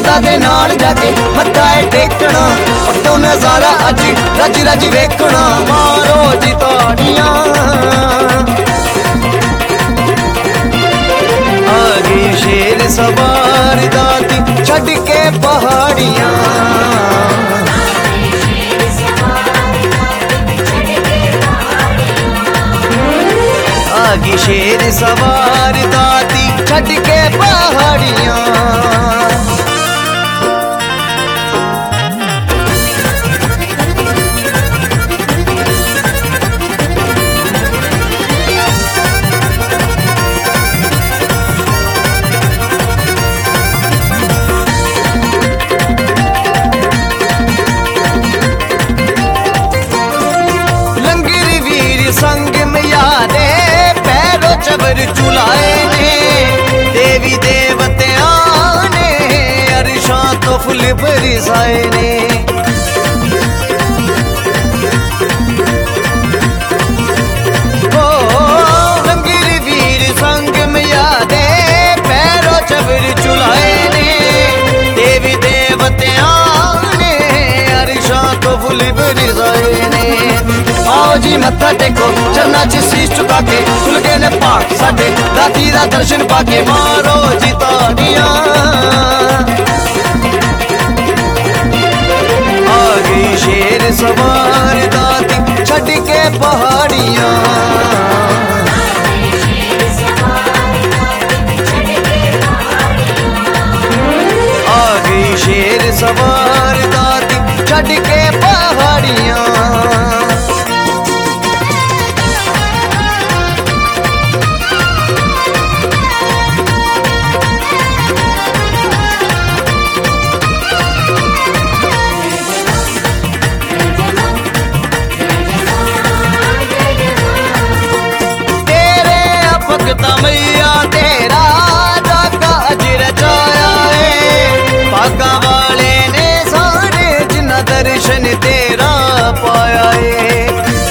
माता दे नाल जाके मत्था टेकना, तो नजारा अज रज रज वेखना। मारो जी ताड़ियां आ गई शेर सवार दाती छड़ के पहाड़ियां। आगी शेर सवार दाती छड़ के पहाड़ियां। लंगर वीर संग में यादे पैरों चबर चुलाए ने, देवी देवतियां ने अरशां तो फुल बरसाए ने। ओ लंगर वीर संग में यादे पैरों चबर चुलाए ने, देवी देवतियां ने अरशां तो फुल बरसाए ने। आओ जी मत्था टेको चरना च शीश झुका के, खुल गए ने पाक साडे दाती दा दर्शन पाके। मारो जी ताड़ियां आ गई शेर सवार दाती छड़ के पहाड़ियां। आ गई शेर सवार दाती छड़ के पहाड़ियां। मैया तेरा जागा अज रचाया है, पागा वाले ने सारे जिन्ना दर्शन तेरा पाया है।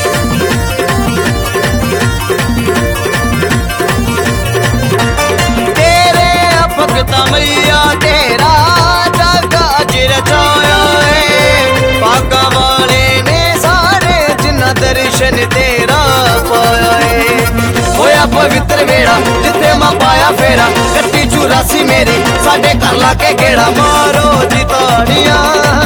तेरे भगता मैया तेरा जागा अज रचाया है, पागा वाले ने सारे जिन्ना दर्शन तेरा पाया है। होया पवित्र वेड़ा जिथे मां पाया फेरा, कट्टी 84 मेरे साडे घर लाके गेड़ा। मारो जी ताड़ियां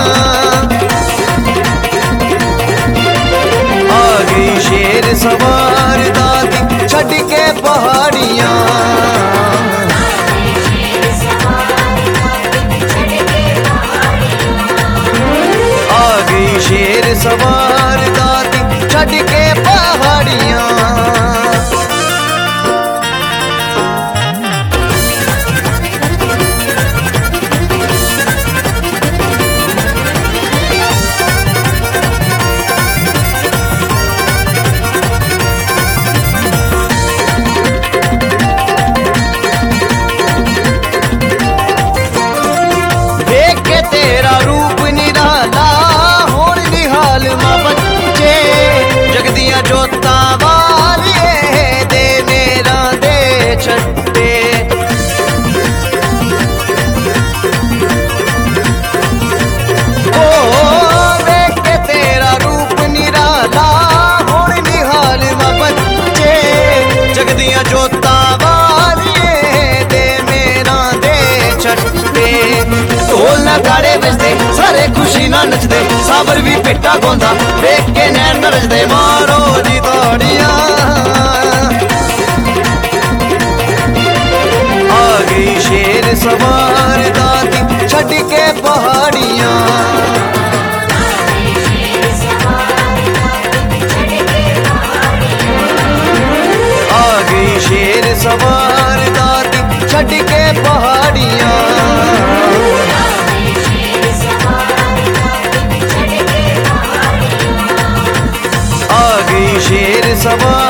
आ गई शेर सवार दाती छड़ के पहाड़ियां। आ गई शेर सवार दाती छड़ के पहाड़ियां। तेरा रूप निराला होर निहाल मां बच्चे, जगदियां जोतां वालिए दे मेरा दे छट्टे। ओ देख के तेरा रूप निराला होर निहाल मां बच्चे, जगदियां जोतां वालिए दे मेरा दे छट्टे। ढोल नगाड़े बजदे सारे खुशी ना नचदे, साबर भी पिट्टा गांदा देख के नैन नरजदे। मारो जी ताड़ियां आ गई शेर सवार दाती छड़ के पहाड़ियां। आ गई शेर सवार दाती छड़ के पहाड़ियां। शेर सवार